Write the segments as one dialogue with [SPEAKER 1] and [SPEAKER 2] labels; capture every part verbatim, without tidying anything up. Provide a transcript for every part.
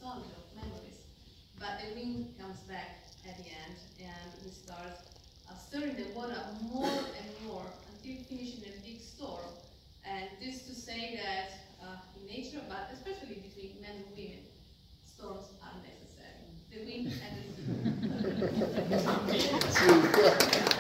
[SPEAKER 1] nostalgia, of memories. But the wind comes back at the end, and we start uh, stirring the water more and more until finishing a big storm. And this to say that uh, in nature, but especially between men and women, storms are necessary. The wind and the sea.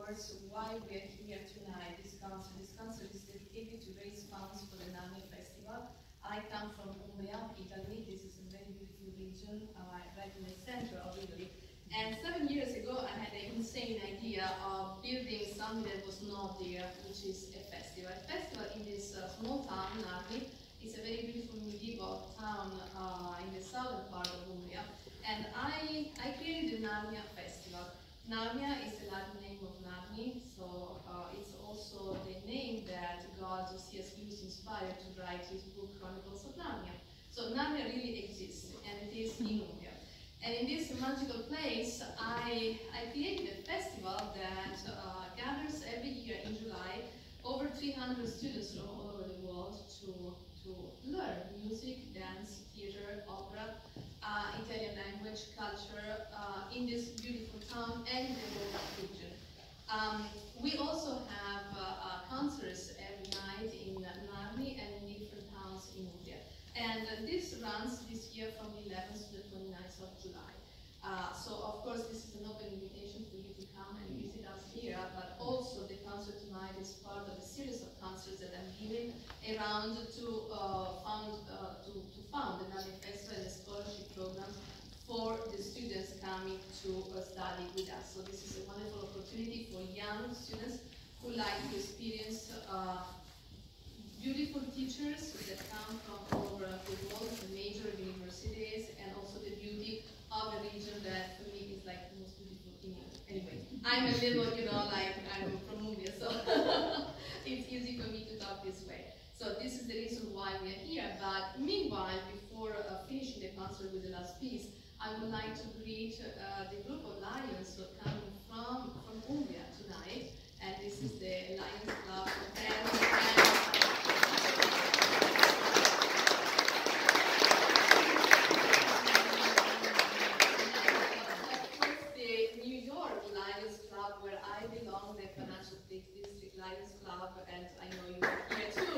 [SPEAKER 1] words why we are here tonight. This concert, this concert is dedicated to raise funds for the Narnia Festival. I come from Umbria, Italy. This is a very beautiful region, uh, right in the center of Italy. And seven years ago, I had an insane idea of building something that was not there, which is a festival. A festival in this uh, small town, Narni. It's a very beautiful medieval town uh, in the southern part of Umbria. And I, I created the Narnia Festival. Narnia is the Latin name of Narni, so uh, it's also the name that God, C S Lewis, inspired to write his book Chronicles of Narnia. So Narnia really exists, and it is in Umbria. And in this magical place, I, I created a festival that uh, gathers every year in July over three hundred students from all over the world to, to learn music, dance, theater, opera, uh, Italian language, culture uh, in this beautiful town and in the Roma region. Um, we also have uh, uh, concerts every night in Narni and in different towns in Umbria. And uh, this runs this year from the eleventh to the twenty-ninth of July. Uh, so of course this is an open invitation for you to come and visit us here, but also the concert tonight is part of a series of concerts that I'm giving around to uh, found uh, to, to found the Narnia Festival and the scholarship programs for the students coming to uh, study with us. So this is a wonderful opportunity for young students who like to experience uh, beautiful teachers that come from all over the world, the major universities, and also the beauty of a region that for me is like the most beautiful in Europe. Anyway, I'm a little, you know, like I'm from Umbria, so it's easy for me to talk this way. So this is the reason why we are here. But meanwhile, before uh, finishing the concert with the last piece, I would like to greet uh, the group of Lions who are coming from, from Umbria tonight. And this is the Lions Club. And, where I belong, the Financial District Lions Club, and I know you are here too.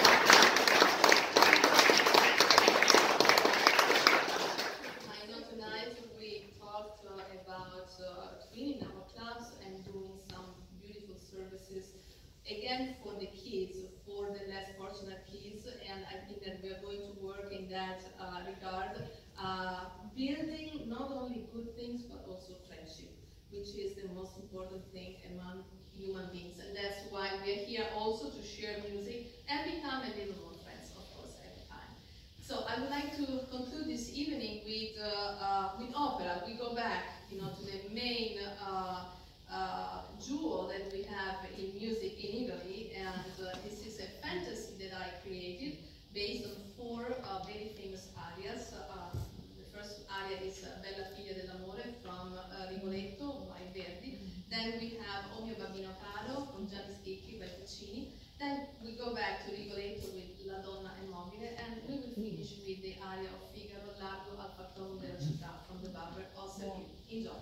[SPEAKER 1] I know tonight we talked uh, about uh, twinning our clubs and doing some beautiful services, again for the kids, for the less fortunate kids, and I think that we are going to work in that uh, regard, uh, building not only good things but also friendship, which is the most important thing among human beings. And that's why we're here also to share music and become a little more friends, of course, every time. So I would like to conclude this evening with, uh, uh, with opera. We go back, you know, to the main uh, uh, jewel that we have in music in Italy. And uh, this is a fantasy that I created based on four uh, very famous arias. Uh, First aria is uh, Bella figlia dell'amore from uh, Rigoletto by Verdi. Then we have O mio babbino caro from Gianni Schicchi by Puccini. Then we go back to Rigoletto with La donna è mobile, and we will finish with the aria of Figaro, Largo al fattorum della città from the Barber of Seville. Enjoy.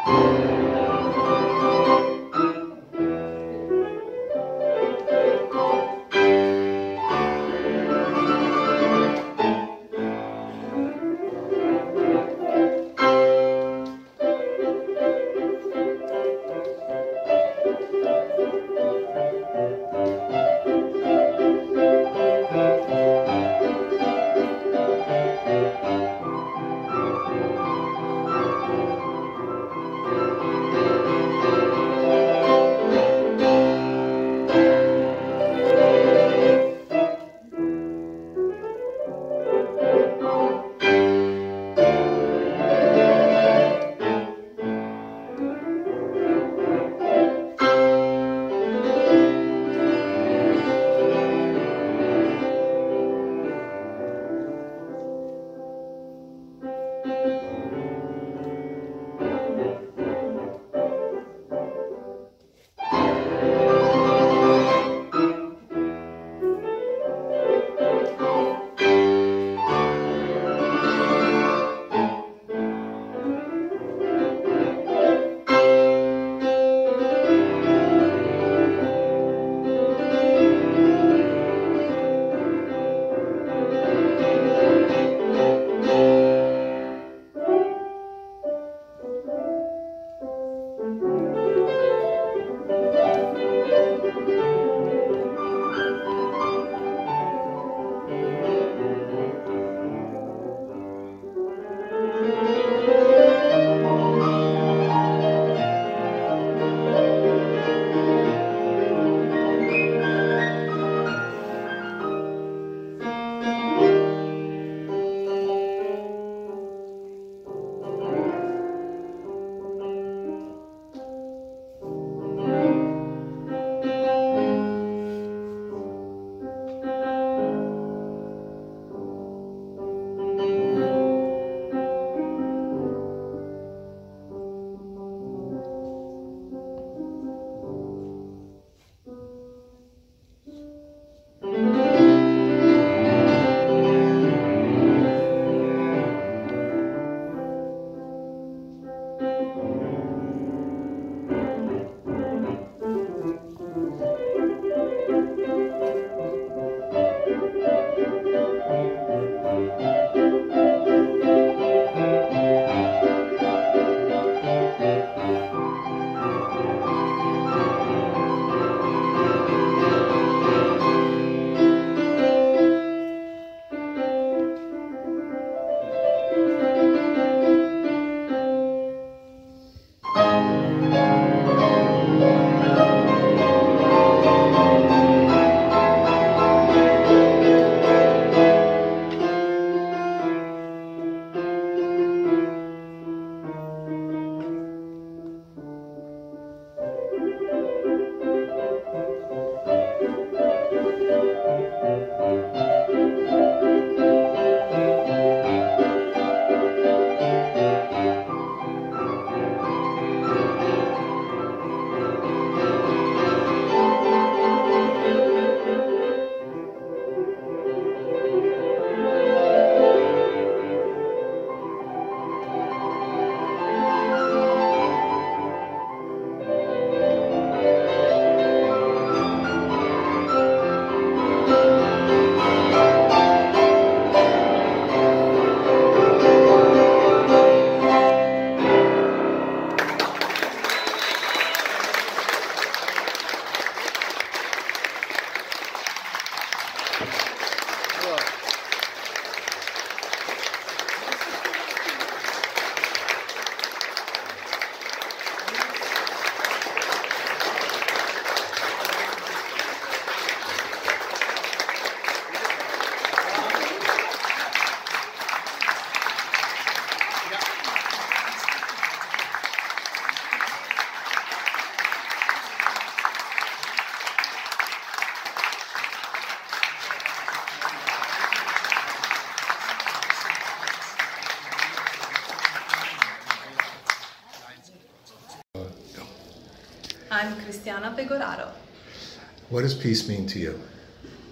[SPEAKER 1] I'm Cristiana Pegoraro.
[SPEAKER 2] What does peace mean to you?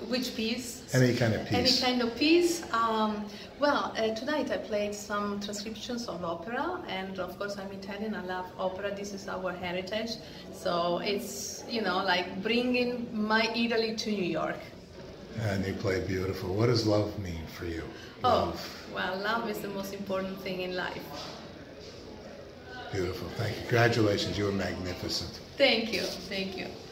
[SPEAKER 1] which piece?
[SPEAKER 2] Any kind of piece.
[SPEAKER 1] Any kind of piece. Um, well, uh, tonight I played some transcriptions of opera, and of course I'm Italian, I love opera, this is our heritage. So it's, you know, like bringing my Italy to New York.
[SPEAKER 2] And you play beautiful. What does love mean for you?
[SPEAKER 1] Love. Oh, well, love is the most important thing in life.
[SPEAKER 2] Beautiful. Thank you. Congratulations. You were magnificent.
[SPEAKER 1] Thank you. Thank you.